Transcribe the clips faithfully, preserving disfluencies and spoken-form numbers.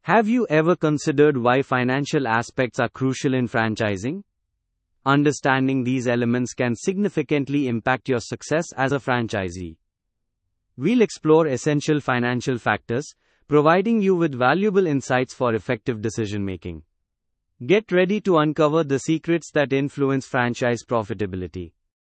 Have you ever considered why financial aspects are crucial in franchising? Understanding these elements can significantly impact your success as a franchisee. We'll explore essential financial factors, providing you with valuable insights for effective decision making. Get ready to uncover the secrets that influence franchise profitability.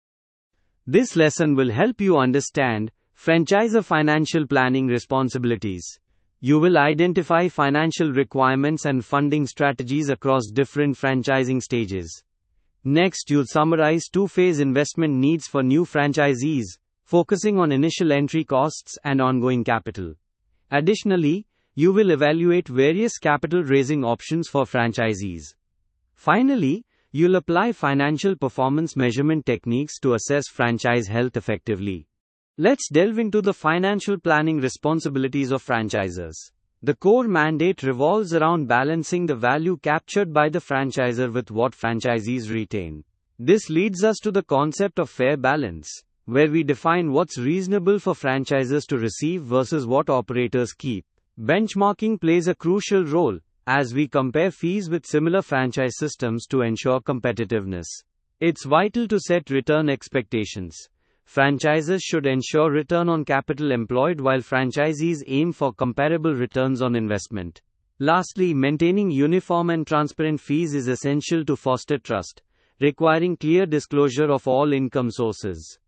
This lesson will help you understand franchisor financial planning responsibilities. You will identify financial requirements and funding strategies across different franchising stages. Next, you'll summarize two-phase investment needs for new franchisees, focusing on initial entry costs and ongoing capital. Additionally, you will evaluate various capital raising options for franchisees. Finally, you'll apply financial performance measurement techniques to assess franchise health effectively. Let's delve into the financial planning responsibilities of franchisors. The core mandate revolves around balancing the value captured by the franchisor with what franchisees retain. This leads us to the concept of fair balance, where we define what's reasonable for franchisors to receive versus what operators keep. Benchmarking plays a crucial role, as we compare fees with similar franchise systems to ensure competitiveness. It's vital to set return expectations. Franchisors should ensure return on capital employed while franchisees aim for comparable returns on investment. Lastly, maintaining uniform and transparent fees is essential to foster trust, requiring clear disclosure of all income sources.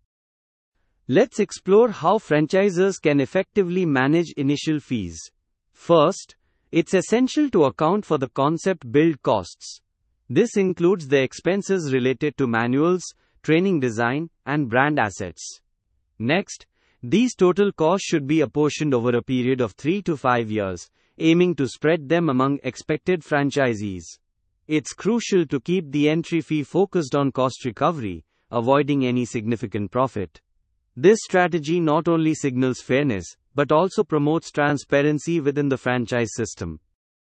Let's explore how franchisors can effectively manage initial fees. First, it's essential to account for the concept build costs. This includes the expenses related to manuals, training design, and brand assets. Next, these total costs should be apportioned over a period of three to five years, aiming to spread them among expected franchisees. It's crucial to keep the entry fee focused on cost recovery, avoiding any significant profit. This strategy not only signals fairness, but also promotes transparency within the franchise system.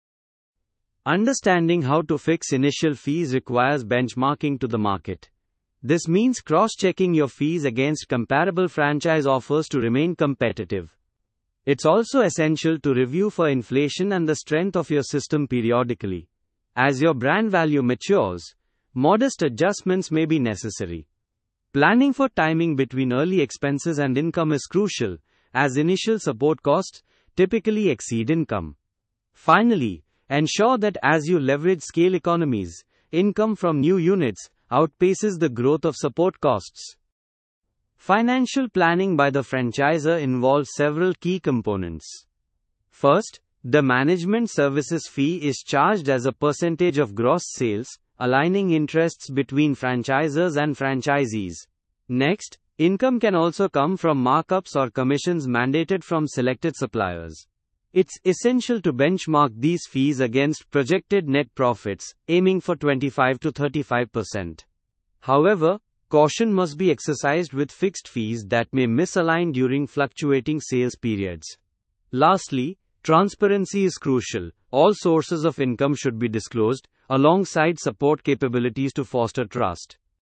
Understanding how to fix initial fees requires benchmarking to the market. This means cross-checking your fees against comparable franchise offers to remain competitive. It's also essential to review for inflation and the strength of your system periodically. As your brand value matures, modest adjustments may be necessary. Planning for timing between early expenses and income is crucial, as initial support costs typically exceed income. Finally, ensure that as you leverage scale economies, income from new units outpaces the growth of support costs. Financial planning by the franchisor involves several key components. First, the management services fee is charged as a percentage of gross sales, aligning interests between franchisors and franchisees. Next, income can also come from markups or commissions mandated from selected suppliers. It's essential to benchmark these fees against projected net profits, aiming for twenty-five to thirty-five percent. However, caution must be exercised with fixed fees that may misalign during fluctuating sales periods. Lastly, transparency is crucial. All sources of income should be disclosed, alongside support capabilities to foster trust.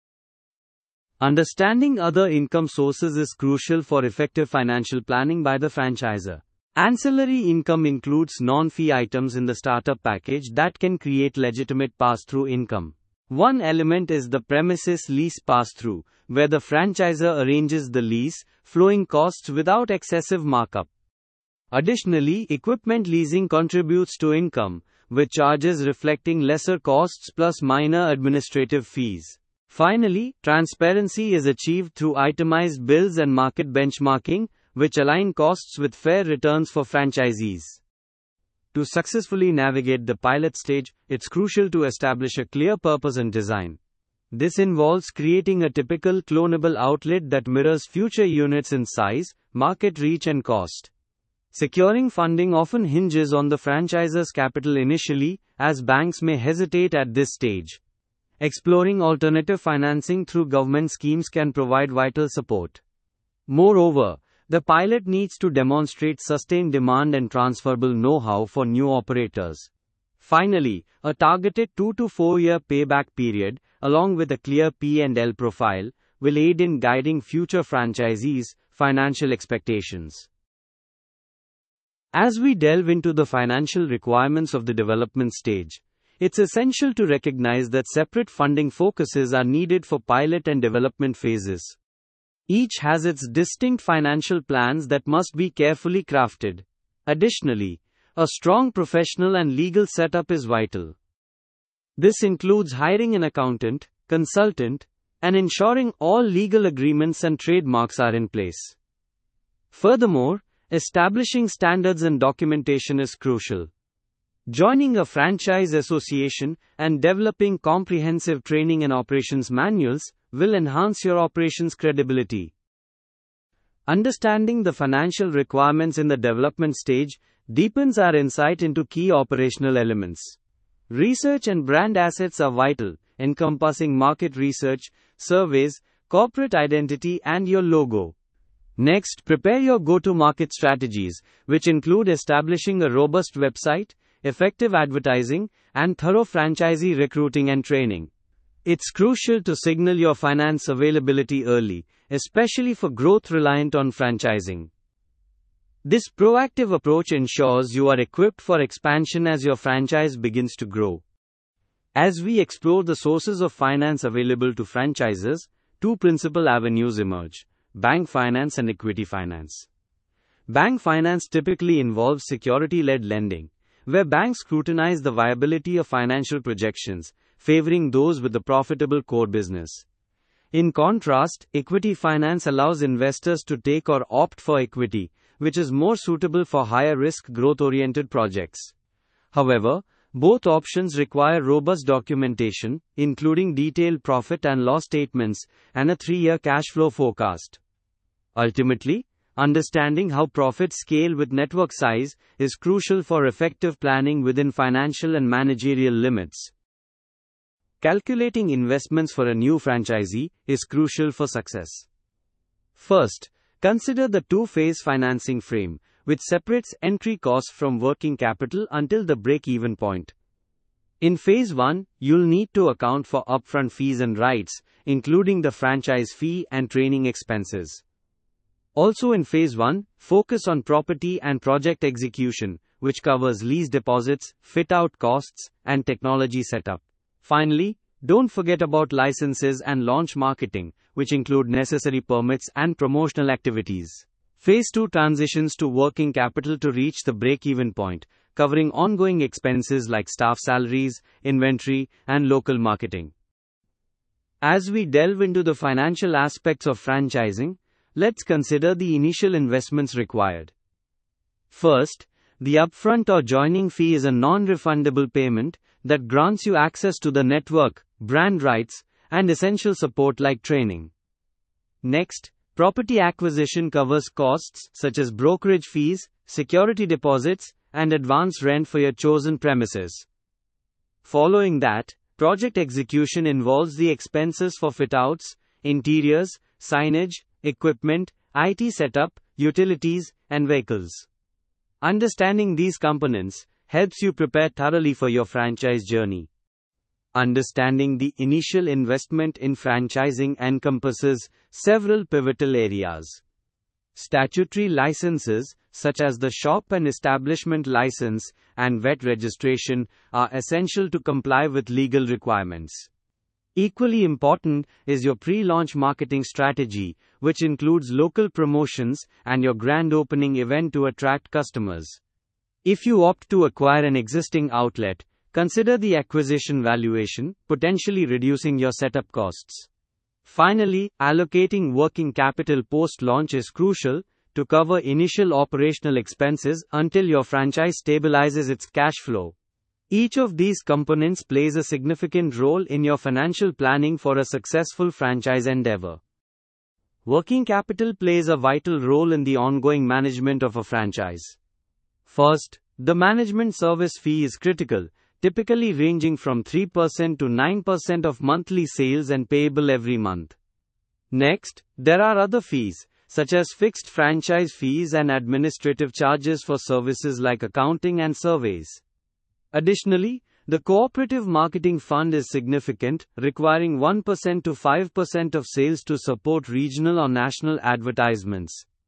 Understanding other income sources is crucial for effective financial planning by the franchisor. Ancillary income includes non-fee items in the startup package that can create legitimate pass-through income. One element is the premises lease pass-through, where the franchisor arranges the lease, flowing costs without excessive markup. Additionally, equipment leasing contributes to income, with charges reflecting lesser costs plus minor administrative fees. Finally, transparency is achieved through itemized bills and market benchmarking, which align costs with fair returns for franchisees. To successfully navigate the pilot stage, it's crucial to establish a clear purpose and design. This involves creating a typical clonable outlet that mirrors future units in size, market reach, and cost. Securing funding often hinges on the franchisor's capital initially, as banks may hesitate at this stage. Exploring alternative financing through government schemes can provide vital support. Moreover, the pilot needs to demonstrate sustained demand and transferable know-how for new operators. Finally, a targeted two to four year payback period, along with a clear P and L profile, will aid in guiding future franchisees' financial expectations. As we delve into the financial requirements of the development stage, it's essential to recognize that separate funding focuses are needed for pilot and development phases. Each has its distinct financial plans that must be carefully crafted. Additionally, a strong professional and legal setup is vital. This includes hiring an accountant, consultant, and ensuring all legal agreements and trademarks are in place. Furthermore, establishing standards and documentation is crucial. Joining a franchise association and developing comprehensive training and operations manuals will enhance your operations credibility. Understanding the financial requirements in the development stage deepens our insight into key operational elements. Research and brand assets are vital, encompassing market research, surveys, corporate identity, and your logo. Next, prepare your go-to-market strategies, which include establishing a robust website, effective advertising, and thorough franchisee recruiting and training. It's crucial to signal your finance availability early, especially for growth reliant on franchising. This proactive approach ensures you are equipped for expansion as your franchise begins to grow. As we explore the sources of finance available to franchises, two principal avenues emerge: bank finance and equity finance. Bank finance typically involves security-led lending, where banks scrutinize the viability of financial projections, favoring those with a profitable core business. In contrast, equity finance allows investors to take or opt for equity, which is more suitable for higher-risk growth-oriented projects. However, both options require robust documentation, including detailed profit and loss statements, and a three-year cash flow forecast. Ultimately, understanding how profits scale with network size is crucial for effective planning within financial and managerial limits. Calculating investments for a new franchisee is crucial for success. First, consider the two-phase financing frame, which separates entry costs from working capital until the break-even point. In phase one, you'll need to account for upfront fees and rights, including the franchise fee and training expenses. Also in phase one, focus on property and project execution, which covers lease deposits, fit-out costs, and technology setup. Finally, don't forget about licenses and launch marketing, which include necessary permits and promotional activities. Phase two transitions to working capital to reach the break-even point, covering ongoing expenses like staff salaries, inventory, and local marketing. As we delve into the financial aspects of franchising, let's consider the initial investments required. First, the upfront or joining fee is a non-refundable payment that grants you access to the network, brand rights, and essential support like training. Next, property acquisition covers costs such as brokerage fees, security deposits, and advance rent for your chosen premises. Following that, project execution involves the expenses for fit-outs, interiors, signage, equipment, I T setup, utilities, and vehicles. Understanding these components helps you prepare thoroughly for your franchise journey. Understanding the initial investment in franchising encompasses several pivotal areas. Statutory licenses, such as the shop and establishment license and V E T registration, are essential to comply with legal requirements. Equally important is your pre-launch marketing strategy, which includes local promotions and your grand opening event to attract customers. If you opt to acquire an existing outlet, consider the acquisition valuation, potentially reducing your setup costs. Finally, allocating working capital post-launch is crucial to cover initial operational expenses until your franchise stabilizes its cash flow. Each of these components plays a significant role in your financial planning for a successful franchise endeavor. Working capital plays a vital role in the ongoing management of a franchise. First, the management service fee is critical, typically ranging from three percent to nine percent of monthly sales and payable every month. Next, there are other fees, such as fixed franchise fees and administrative charges for services like accounting and surveys. Additionally, the cooperative marketing fund is significant, requiring one percent to five percent of sales to support regional or national advertisements.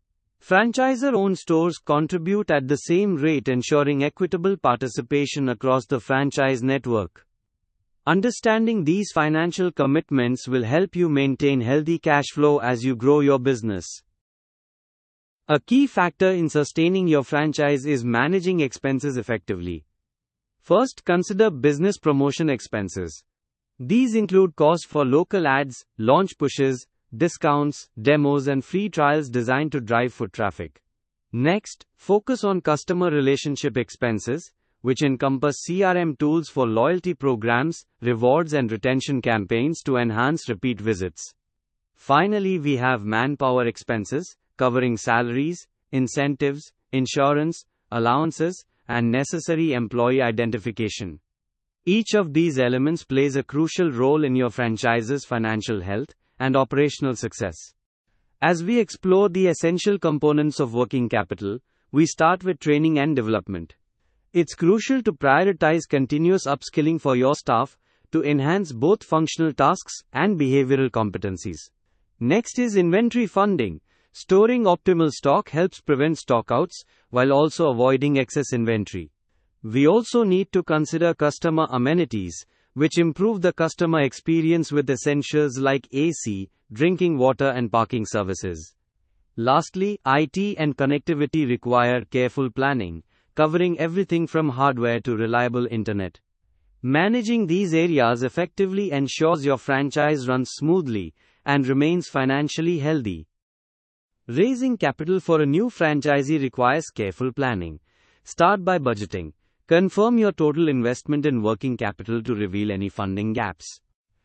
Franchisor-owned stores contribute at the same rate, ensuring equitable participation across the franchise network. Understanding these financial commitments will help you maintain healthy cash flow as you grow your business. A key factor in sustaining your franchise is managing expenses effectively. First, consider business promotion expenses. These include costs for local ads, launch pushes, discounts, demos, and free trials designed to drive foot traffic. Next, focus on customer relationship expenses, which encompass C R M tools for loyalty programs, rewards, and retention campaigns to enhance repeat visits. Finally, we have manpower expenses, covering salaries, incentives, insurance, allowances, and necessary employee identification. Each of these elements plays a crucial role in your franchise's financial health and operational success. As we explore the essential components of working capital, we start with training and development. It's crucial to prioritize continuous upskilling for your staff to enhance both functional tasks and behavioral competencies. Next is inventory funding. Storing optimal stock helps prevent stockouts while also avoiding excess inventory. We also need to consider customer amenities, which improve the customer experience with essentials like A C, drinking water, and parking services. Lastly, I T and connectivity require careful planning, covering everything from hardware to reliable internet. Managing these areas effectively ensures your franchise runs smoothly and remains financially healthy. Raising capital for a new franchisee requires careful planning. Start by budgeting. Confirm your total investment in working capital to reveal any funding gaps.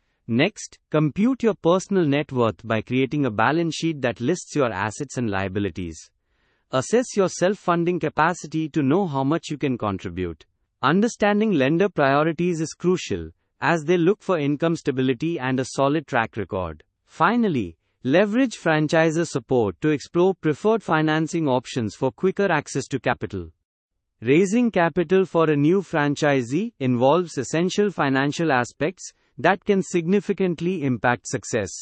Next, compute your personal net worth by creating a balance sheet that lists your assets and liabilities. Assess your self-funding capacity to know how much you can contribute. Understanding lender priorities is crucial, as they look for income stability and a solid track record. Finally, leverage franchisor support to explore preferred financing options for quicker access to capital. Raising capital for a new franchisee involves essential financial aspects that can significantly impact success.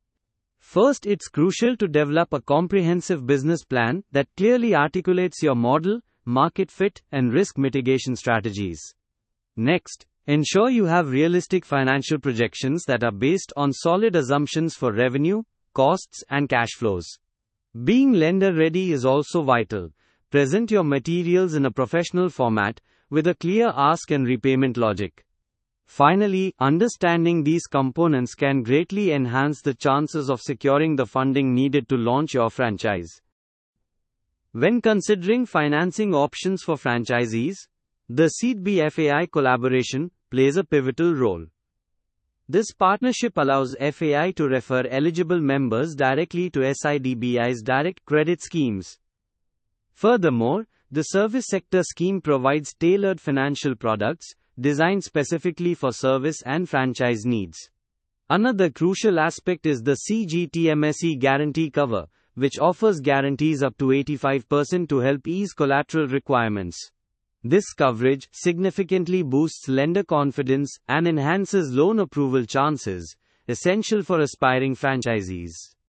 First, it's crucial to develop a comprehensive business plan that clearly articulates your model, market fit, and risk mitigation strategies. Next, ensure you have realistic financial projections that are based on solid assumptions for revenue, costs, and cash flows. Being lender ready is also vital. Present your materials in a professional format, with a clear ask and repayment logic. Finally, understanding these components can greatly enhance the chances of securing the funding needed to launch your franchise. When considering financing options for franchisees, the SeedBee F A I collaboration plays a pivotal role. This partnership allows F A I to refer eligible members directly to SeedBee's direct credit schemes. Furthermore, the service sector scheme provides tailored financial products designed specifically for service and franchise needs. Another crucial aspect is the C G T M S E guarantee cover, which offers guarantees up to eighty-five percent to help ease collateral requirements. This coverage significantly boosts lender confidence and enhances loan approval chances, essential for aspiring franchisees.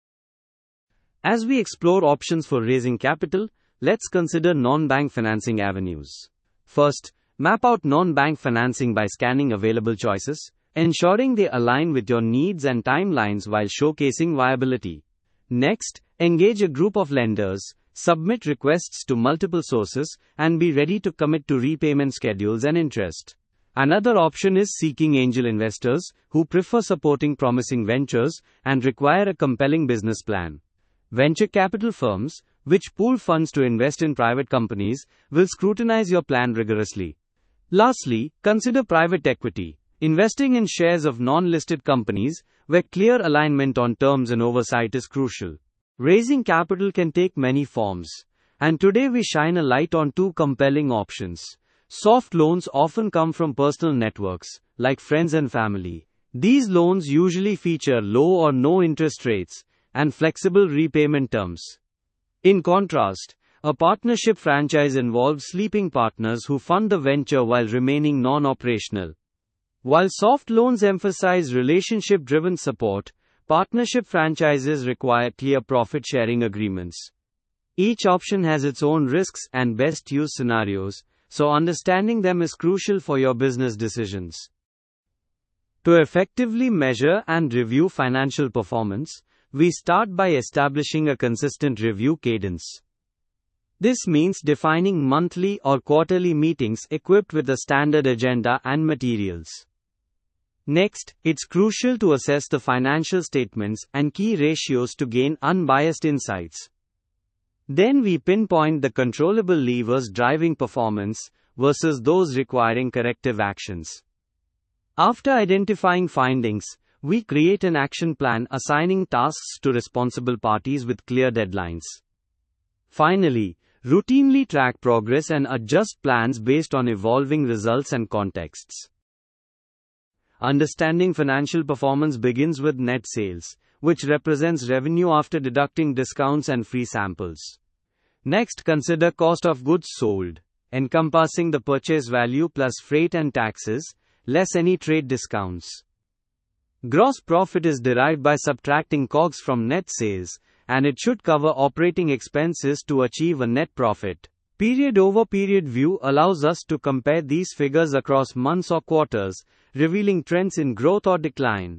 As we explore options for raising capital, let's consider non-bank financing avenues. First, map out non-bank financing by scanning available choices, ensuring they align with your needs and timelines while showcasing viability. Next, engage a group of lenders, submit requests to multiple sources, and be ready to commit to repayment schedules and interest. Another option is seeking angel investors, who prefer supporting promising ventures and require a compelling business plan. Venture capital firms, which pool funds to invest in private companies, will scrutinize your plan rigorously. Lastly, consider private equity, investing in shares of non-listed companies, where clear alignment on terms and oversight is crucial. Raising capital can take many forms, and today we shine a light on two compelling options. Soft loans often come from personal networks, like friends and family. These loans usually feature low or no interest rates and flexible repayment terms. In contrast, a partnership franchise involves sleeping partners who fund the venture while remaining non-operational. While soft loans emphasize relationship-driven support, partnership franchises require clear profit-sharing agreements. Each option has its own risks and best use scenarios, so understanding them is crucial for your business decisions. To effectively measure and review financial performance, we start by establishing a consistent review cadence. This means defining monthly or quarterly meetings equipped with a standard agenda and materials. Next, it's crucial to assess the financial statements and key ratios to gain unbiased insights. Then we pinpoint the controllable levers driving performance versus those requiring corrective actions. After identifying findings, we create an action plan assigning tasks to responsible parties with clear deadlines. Finally, routinely track progress and adjust plans based on evolving results and contexts. Understanding financial performance begins with net sales, which represents revenue after deducting discounts and free samples. Next, consider cost of goods sold, encompassing the purchase value plus freight and taxes, less any trade discounts. Gross profit is derived by subtracting C O G S from net sales, and it should cover operating expenses to achieve a net profit. Period-over-period view allows us to compare these figures across months or quarters, revealing trends in growth or decline.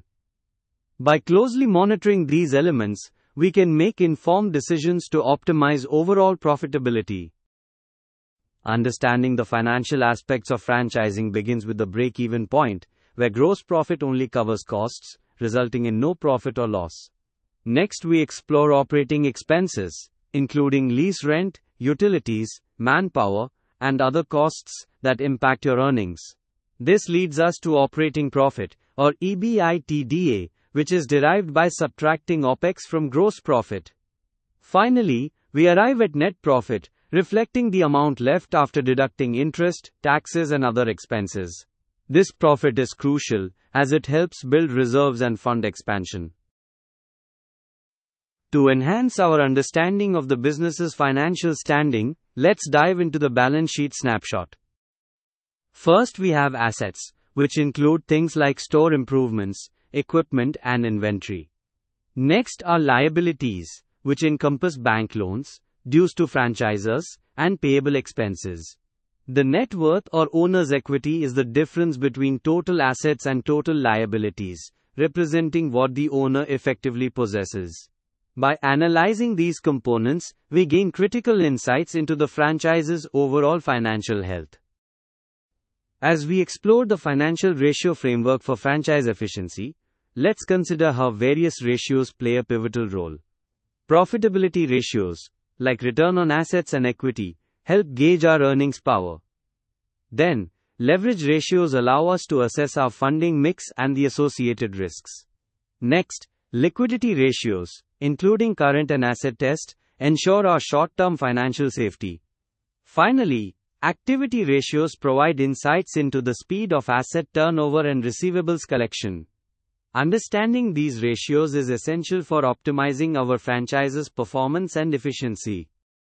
By closely monitoring these elements, we can make informed decisions to optimize overall profitability. Understanding the financial aspects of franchising begins with the break-even point, where gross profit only covers costs, resulting in no profit or loss. Next, we explore operating expenses, including lease rent, utilities, manpower, and other costs that impact your earnings. This leads us to operating profit, or EBITDA, which is derived by subtracting OPEX from gross profit. Finally, we arrive at net profit, reflecting the amount left after deducting interest, taxes, and other expenses. This profit is crucial, as it helps build reserves and fund expansion. To enhance our understanding of the business's financial standing, let's dive into the balance sheet snapshot. First, we have assets, which include things like store improvements, equipment, and inventory. Next are liabilities, which encompass bank loans, dues to franchisors, and payable expenses. The net worth or owner's equity is the difference between total assets and total liabilities, representing what the owner effectively possesses. By analyzing these components, we gain critical insights into the franchise's overall financial health. As we explore the financial ratio framework for franchise efficiency, let's consider how various ratios play a pivotal role. Profitability ratios, like return on assets and equity, help gauge our earnings power. Then, leverage ratios allow us to assess our funding mix and the associated risks. Next, liquidity ratios, including current and asset test, ensure our short-term financial safety. Finally, activity ratios provide insights into the speed of asset turnover and receivables collection. Understanding these ratios is essential for optimizing our franchise's performance and efficiency.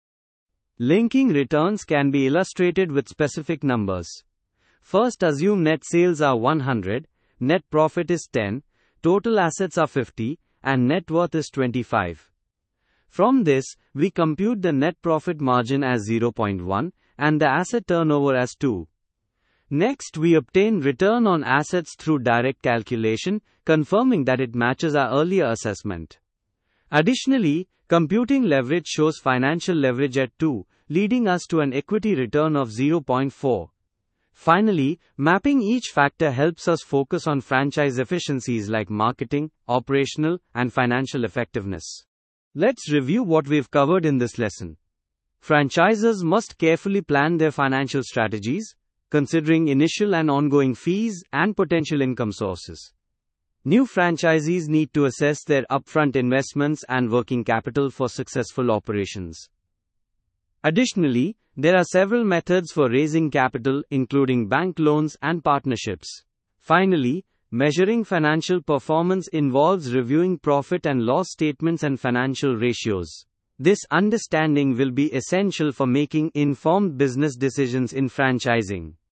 Linking returns can be illustrated with specific numbers. First, assume net sales are one hundred, net profit is ten, total assets are fifty, and net worth is twenty-five. From this, we compute the net profit margin as zero point one and the asset turnover as two. Next, we obtain return on assets through direct calculation, confirming that it matches our earlier assessment. Additionally, computing leverage shows financial leverage at two, leading us to an equity return of zero point four. Finally, mapping each factor helps us focus on franchise efficiencies like marketing, operational, and financial effectiveness. Let's review what we've covered in this lesson. Franchisors must carefully plan their financial strategies, considering initial and ongoing fees and potential income sources. New franchisees need to assess their upfront investments and working capital for successful operations. Additionally, there are several methods for raising capital, including bank loans and partnerships. Finally, measuring financial performance involves reviewing profit and loss statements and financial ratios. This understanding will be essential for making informed business decisions in franchising.